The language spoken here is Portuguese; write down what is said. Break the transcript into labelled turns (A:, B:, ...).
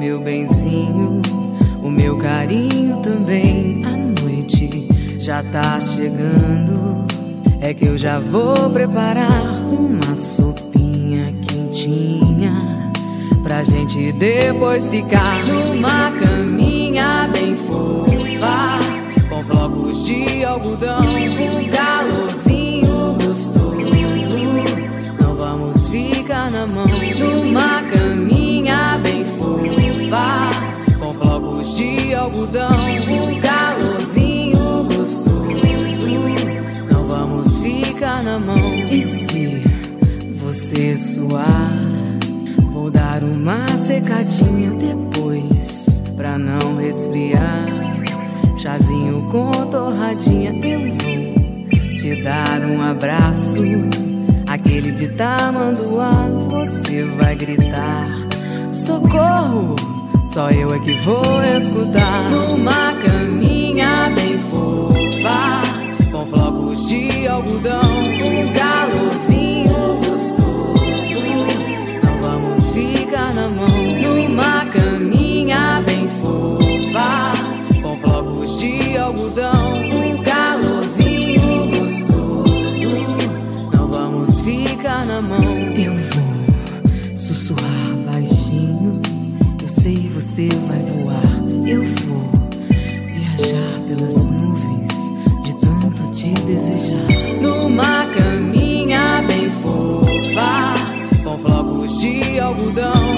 A: meu benzinho, o meu carinho também. A noite já tá chegando, é que eu já vou preparar uma sopinha quentinha pra gente depois ficar numa caminha bem fofa, com flocos de algodão, um calorzinho gostoso. Não vamos ficar na mão numa caminha bem fofa, com flocos de algodão, um calorzinho gostoso. Não vamos ficar na mão. E se você suar, vou dar uma secadinha depois pra não resfriar. Chazinho com torradinha, eu vou te dar um abraço, aquele de tamanduá. Você vai gritar socorro, só eu é que vou escutar. Numa caminha bem fofa, com flocos de algodão, um calorzinho gostoso. Não vamos ficar na mão numa caminha bem fofa, com flocos de algodão, um calorzinho gostoso. Não vamos ficar na mão. Eu vou sussurrar baixinho, eu sei você vai voar. Eu vou viajar pelas nuvens de tanto te desejar. Numa caminha bem fofa, com flocos de algodão,